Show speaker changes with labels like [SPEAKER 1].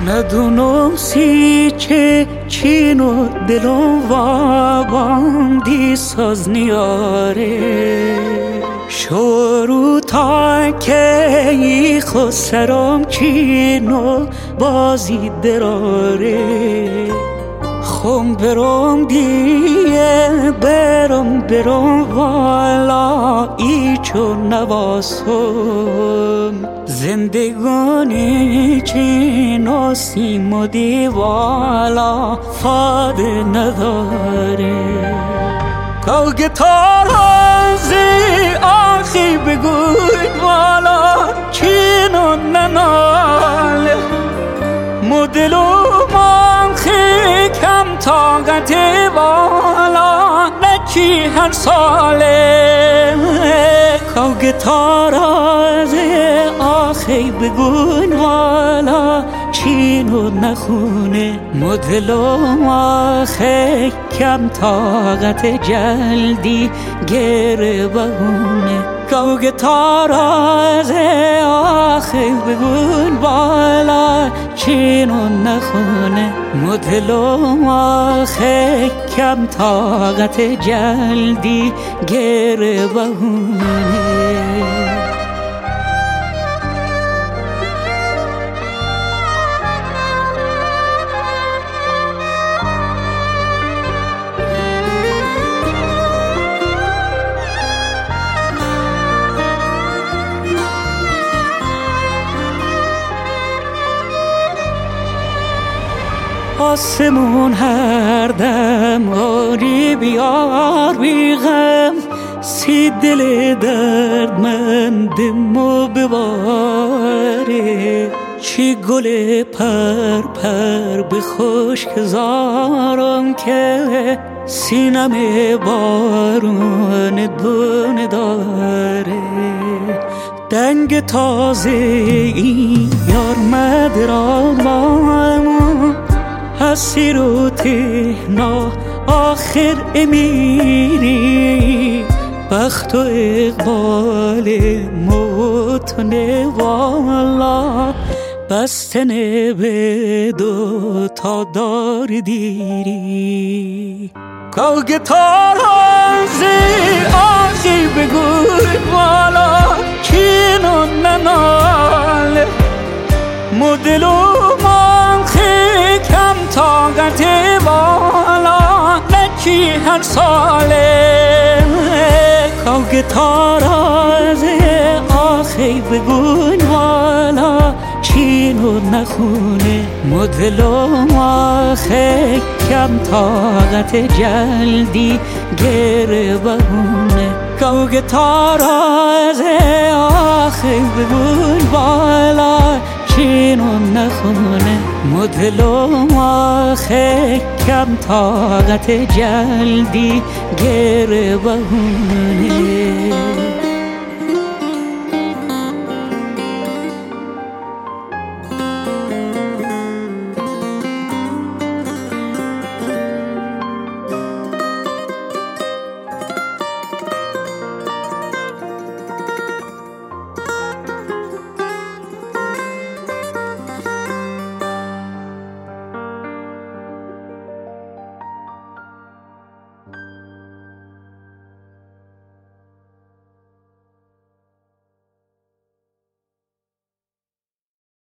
[SPEAKER 1] ندونم چه چین و دلم واباندی ساز نیاره شروع تا که ای خسرم چین و بازی دراره خم برم دیه برم والا ای چون نواسم زندگانی چین و سیم و دیوالا فاد نداره که گتار هزی آخی بگوی والا چین و نناله مدلو منخی کم طاقت والا نچی هر ساله که گتار هزی آخی بگوی والا چین و نخونه مدلو آخی کم طاقت جلدی گره بهونه که تاراز آخی بگون بالا چین و نخونه مدلو آخی کم طاقت جلدی گره بهونه آسمون هر دم آری بیار بیغم سی دل دردمندمو بباره چی گل پر به خشک زارم که سینم بارون دونه داره دنگ تازه این یار مدرامم حسیر و تهنا آخر امیری بخت و اقبال موتونه والا بستنه به دو تا دار دیری که تار هزی آخی بگوی والا چین و نناله مدلو منخی کم طاقت بالا نچی هر ساله که تاراز آخی بگون والا چین و نخونه مدلو آخی کم طاقت جلدی گره بهونه که تاراز آخی بگون والا چین و نخونه مدلو آخی کم طاقت جلدی گره بهونه